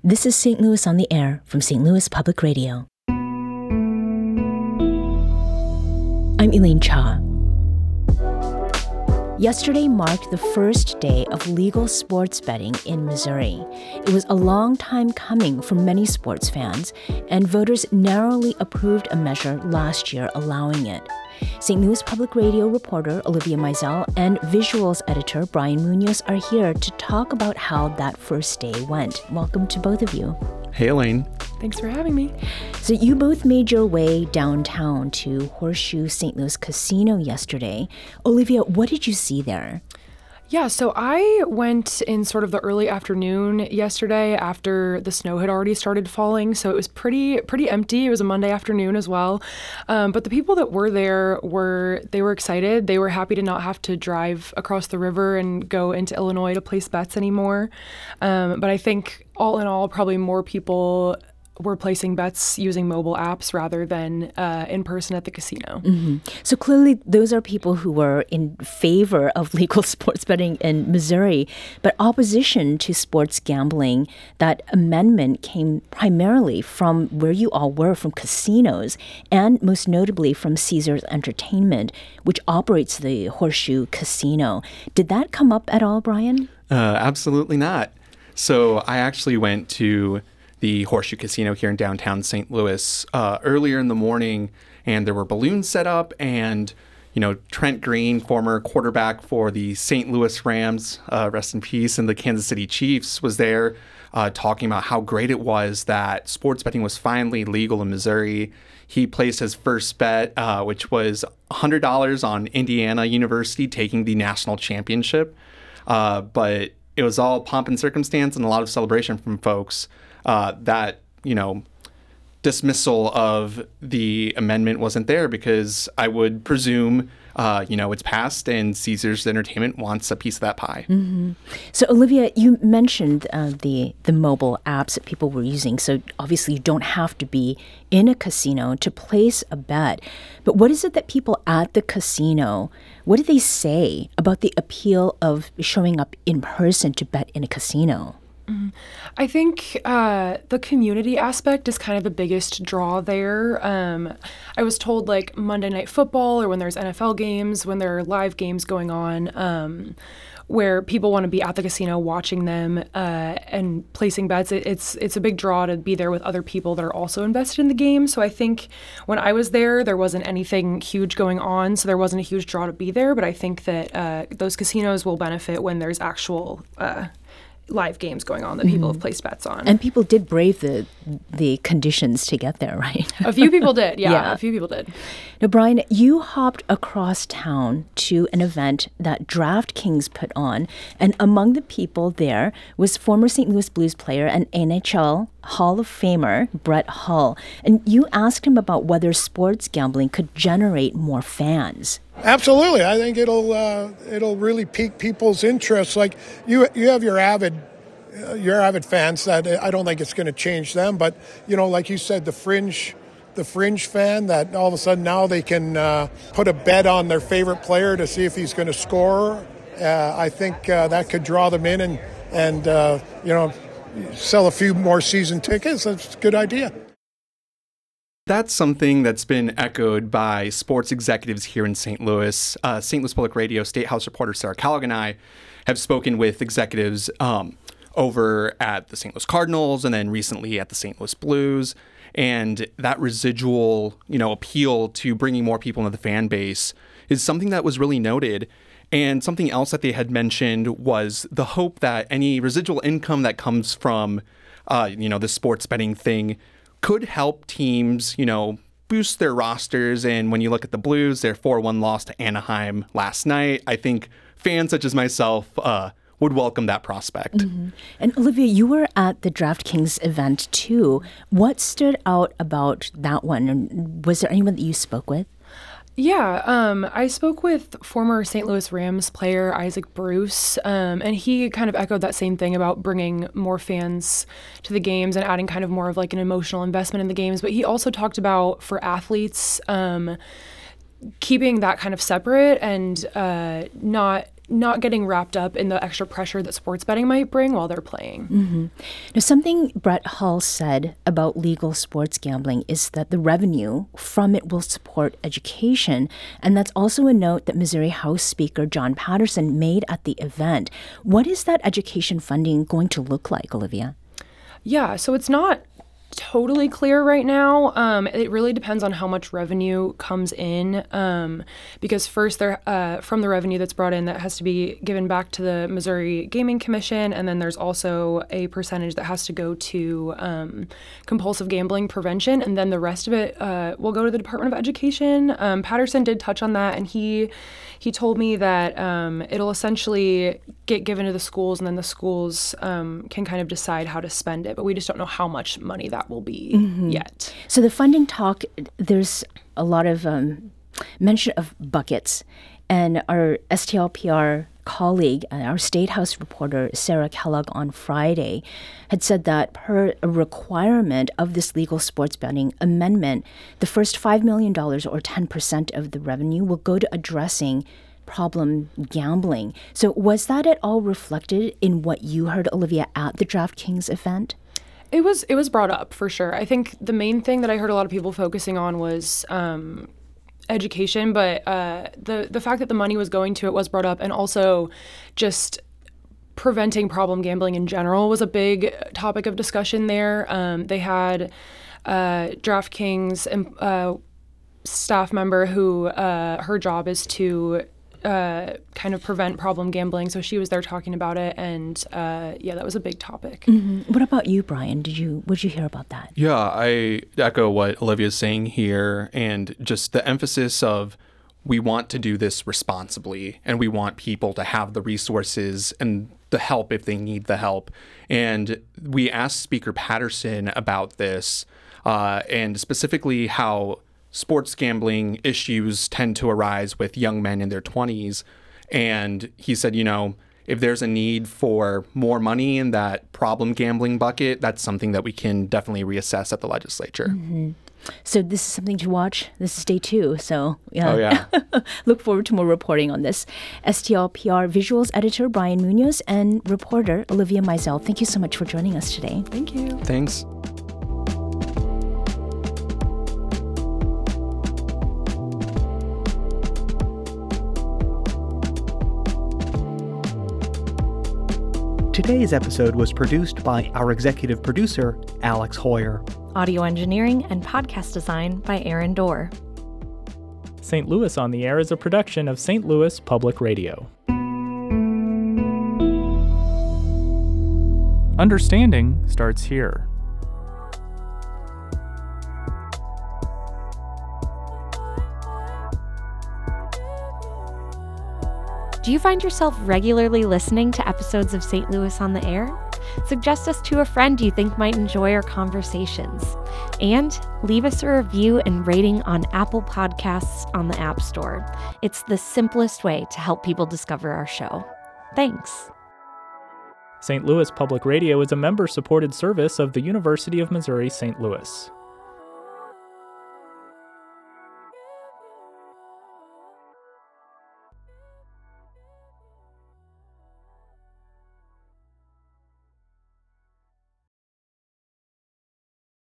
This is St. Louis on the Air from St. Louis Public Radio. I'm Elaine Cha. Yesterday marked the first day of legal sports betting in Missouri. It was a long time coming for many sports fans, and voters narrowly approved a measure last year allowing it. St. Louis Public Radio reporter Olivia Meisel and visuals editor Brian Munoz are here to talk about how that first day went. Welcome to both of you. Hey, Elaine. Thanks for having me. So you both made your way downtown to Horseshoe St. Louis Casino yesterday. Olivia, what did you see there? Yeah, so I went in sort of the early afternoon yesterday after the snow had already started falling, so it was pretty empty. It was a Monday afternoon as well. But the people that were there were excited. They were happy to not have to drive across the river and go into Illinois to place bets anymore. But I think all in all, probably more people were placing bets using mobile apps rather than in person at the casino. Mm-hmm. So clearly those are people who were in favor of legal sports betting in Missouri, but opposition to sports gambling, that amendment came primarily from where you all were, from casinos, and most notably from Caesars Entertainment, which operates the Horseshoe Casino. Did that come up at all, Brian? Absolutely not. So I actually went to the Horseshoe Casino here in downtown St. Louis earlier in the morning, and there were balloons set up, and Trent Green, former quarterback for the St. Louis Rams, rest in peace, and the Kansas City Chiefs, was there talking about how great it was that sports betting was finally legal in Missouri. He placed his first bet, which was $100 on Indiana University taking the national championship, but it was all pomp and circumstance and a lot of celebration from folks. That dismissal of the amendment wasn't there because I would presume, it's passed and Caesars Entertainment wants a piece of that pie. Mm-hmm. So, Olivia, you mentioned the mobile apps that people were using. So, obviously, you don't have to be in a casino to place a bet. But what is it that people at the casino, what do they say about the appeal of showing up in person to bet in a casino? Mm-hmm. I think the community aspect is kind of the biggest draw there. I was told like Monday Night Football or when there's NFL games, when there are live games going on, where people want to be at the casino watching them and placing bets. It's a big draw to be there with other people that are also invested in the game. So I think when I was there wasn't anything huge going on, so there wasn't a huge draw to be there. But I think that those casinos will benefit when there's actual live games going on that people have placed bets on. And people did brave the conditions to get there, right? A few people did, yeah. A few people did. Now, Brian, you hopped across town to an event that DraftKings put on, and among the people there was former St. Louis Blues player and NHL Hall of Famer Brett Hull. And you asked him about whether sports gambling could generate more fans. Absolutely. I think it'll really pique people's interest. Like you have your avid fans that I don't think it's going to change them, but like you said, the fringe fan that all of a sudden now they can put a bet on their favorite player to see if he's going to score. I think that could draw them in and sell a few more season tickets. That's a good idea. That's something that's been echoed by sports executives here in St. Louis. St. Louis Public Radio State House reporter Sarah Kellogg and I have spoken with executives over at the St. Louis Cardinals and then recently at the St. Louis Blues. And that residual, appeal to bringing more people into the fan base is something that was really noted. And something else that they had mentioned was the hope that any residual income that comes from, the sports betting thing could help teams, boost their rosters. And when you look at the Blues, their 4-1 loss to Anaheim last night, I think fans such as myself would welcome that prospect. Mm-hmm. And Olivia, you were at the DraftKings event too. What stood out about that one? And was there anyone that you spoke with? Yeah, I spoke with former St. Louis Rams player Isaac Bruce, and he kind of echoed that same thing about bringing more fans to the games and adding kind of more of like an emotional investment in the games. But he also talked about for athletes, keeping that kind of separate and not not getting wrapped up in the extra pressure that sports betting might bring while they're playing. Now, something Brett Hull said about legal sports gambling is that the revenue from it will support education. And that's also a note that Missouri House Speaker John Patterson made at the event. What is that education funding going to look like, Olivia? Yeah, so it's not totally clear right now. It really depends on how much revenue comes in, because first, from the revenue that's brought in, that has to be given back to the Missouri Gaming Commission, and then there's also a percentage that has to go to compulsive gambling prevention, and then the rest of it will go to the Department of Education. Patterson did touch on that, and he told me that it'll essentially get given to the schools, and then the schools can kind of decide how to spend it, but we just don't know how much money that will be yet. So the funding talk, there's a lot of mention of buckets. And our STLPR colleague, our State House reporter, Sarah Kellogg, on Friday had said that per a requirement of this legal sports betting amendment, the first $5 million or 10% of the revenue will go to addressing problem gambling. So was that at all reflected in what you heard, Olivia, at the DraftKings event? It was brought up for sure. I think the main thing that I heard a lot of people focusing on was education, but the fact that the money was going to it was brought up, and also just preventing problem gambling in general was a big topic of discussion there. They had DraftKings staff member who her job is to kind of prevent problem gambling. So she was there talking about it, and that was a big topic. What about you, Brian? What did you hear about that? Yeah, I echo what Olivia's saying here, and just the emphasis of we want to do this responsibly, and we want people to have the resources and the help if they need the help. And we asked Speaker Patterson about this, and specifically how sports gambling issues tend to arise with young men in their 20s. And he said, if there's a need for more money in that problem gambling bucket, that's something that we can definitely reassess at the legislature. So this is something to watch. This is day 2. So Oh, yeah. Look forward to more reporting on this. STLPR Visuals Editor Brian Munoz and reporter Olivia Meisel, thank you so much for joining us today. Thank you. Thanks. Today's episode was produced by our executive producer, Alex Hoyer. Audio engineering and podcast design by Aaron Dorr. St. Louis on the Air is a production of St. Louis Public Radio. Understanding starts here. Do you find yourself regularly listening to episodes of St. Louis on the Air? Suggest us to a friend you think might enjoy our conversations. And leave us a review and rating on Apple Podcasts on the App Store. It's the simplest way to help people discover our show. Thanks. St. Louis Public Radio is a member-supported service of the University of Missouri St. Louis.